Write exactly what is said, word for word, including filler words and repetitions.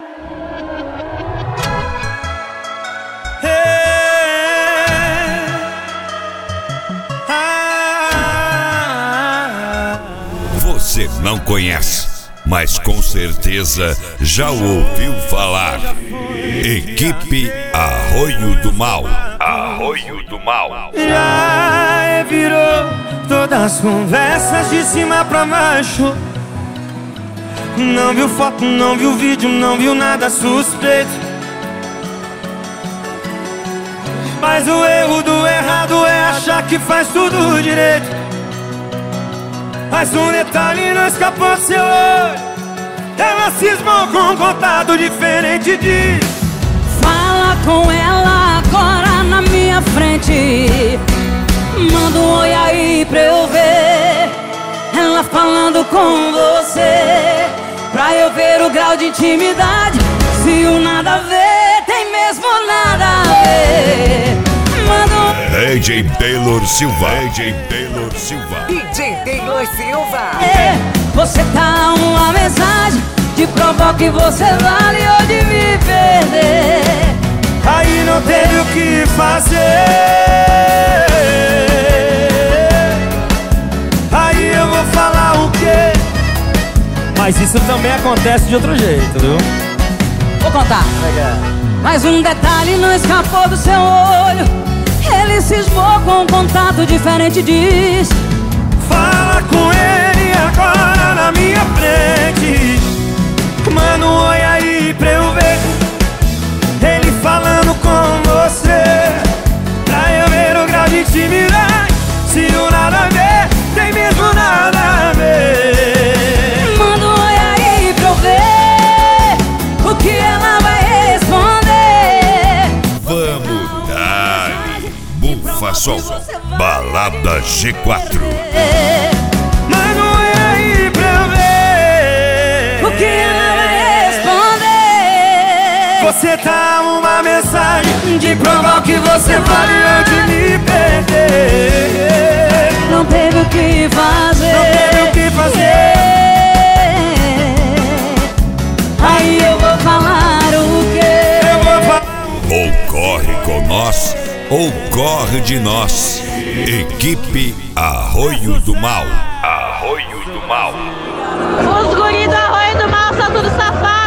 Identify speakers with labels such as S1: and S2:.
S1: Você não conhece, mas com certeza já ouviu falar. Equipe Arroio do Mal. Arroio do Mal.
S2: Já virou todas as conversas de cima pra baixo. Não viu foto, não viu vídeo, não viu nada suspeito. Mas o erro do errado é achar que faz tudo direito. Mas um detalhe não escapou do seu olho. Ela cismou com um contato diferente de...
S3: Fala com ela agora na minha frente. Manda um oi aí pra eu ver ela falando com você, pra eu ver o grau de intimidade. Se o nada a ver tem mesmo nada a ver. Manda um...
S1: D J Taylor Silva. D J Taylor Silva.
S4: D J Taylor Silva.
S3: É, você tá uma mensagem de provar que você vale ou de me perder.
S2: Aí não teve o que fazer. Aí eu vou falar o quê? Mas isso também acontece de outro jeito, viu?
S3: Vou contar. Mas um detalhe não escapou do seu olho. Ele cismou com um contato diferente, diz.
S2: Fala com ele agora na minha frente. Manda um oi aí pra eu ver ele falando com você, pra eu ver o grau de intimidade. Se o nada a ver tem mesmo nada a ver.
S3: Manda um oi aí pra eu ver o que ela vai responder.
S1: Vamos dar Bufa Sol, Balada G quatro.
S2: Manda um oi aí pra eu ver
S3: o que ela vai responder.
S2: Você tá uma mensagem de provar que você vale ou de me perder.
S3: Não teve o que fazer.
S2: Não teve o que fazer.
S3: Aí eu vou falar o quê?
S2: Eu vou falar.
S1: Ou corre com nós, ou corre de nós. Equipe Arroio do Mal. Arroio do Mal.
S5: Os guris do Arroio do Mal são tudo safado.